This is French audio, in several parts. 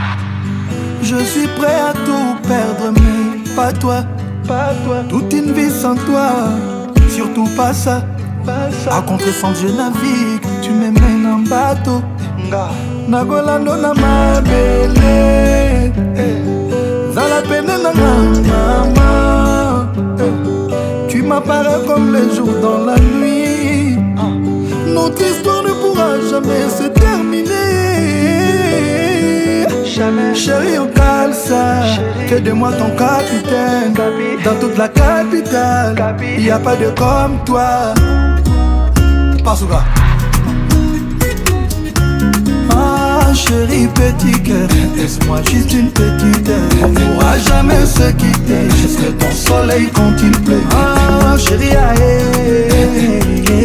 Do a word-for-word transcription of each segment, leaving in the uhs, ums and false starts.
Je suis prêt à tout perdre, mais pas toi, pas toi. Toute une vie sans toi, surtout pas ça. À contre-sens je navigue, tu me mènes en bateau. Nagolando na mabele, zala pene na mama. Tu m'apparais comme les jours dans la nuit. Notre histoire ne pourra jamais se terminer. Jamais. Chérie, on cale ça. Fais de moi ton capitaine. Gabi. Dans toute la capitale, y a pas de comme toi. Pasouga. Ah chérie, petit cœur, laisse-moi juste une petite heure. On pourra jamais se quitter. Je serai ton soleil quand il pleut. Ah chérie, aïe.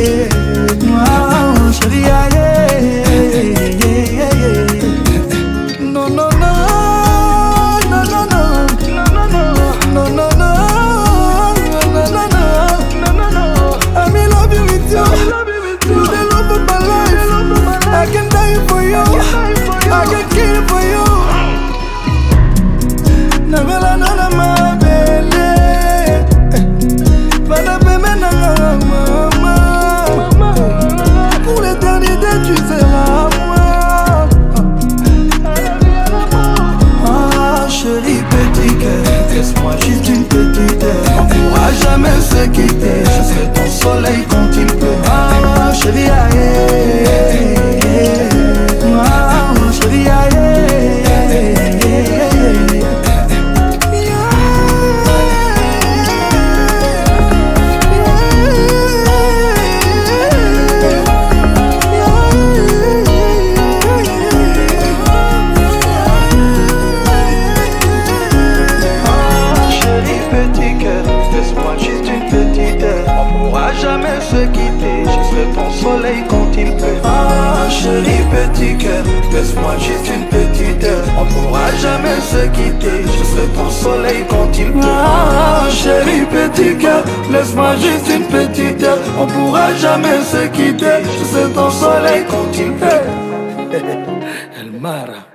Ah chérie, aïe. Non, non, non. Non, non, non. Non, non, non. Non, non, non. Non, non, non. Non, non. I'm in love you with you. You the love of my life. I can die for you. I can kill for you. Nagola nana mabele, Pada beme nana mama. Pour l'éternité tu seras moi. Ah chérie petit cœur, laisse-moi juste une petite heure. On pourra jamais se quitter. Je serai ton soleil quand il pleut. Ah chérie aïe. Ah chérie aïe. Jamais se quitter, je serai ton soleil quand il pleut. Ah chérie petit cœur, laisse-moi juste une petite heure. On pourra jamais se quitter, je serai ton soleil quand il pleut. Ah chérie petit cœur, laisse-moi juste une petite heure. On pourra jamais se quitter, je serai ton soleil quand il pleut. El Mara.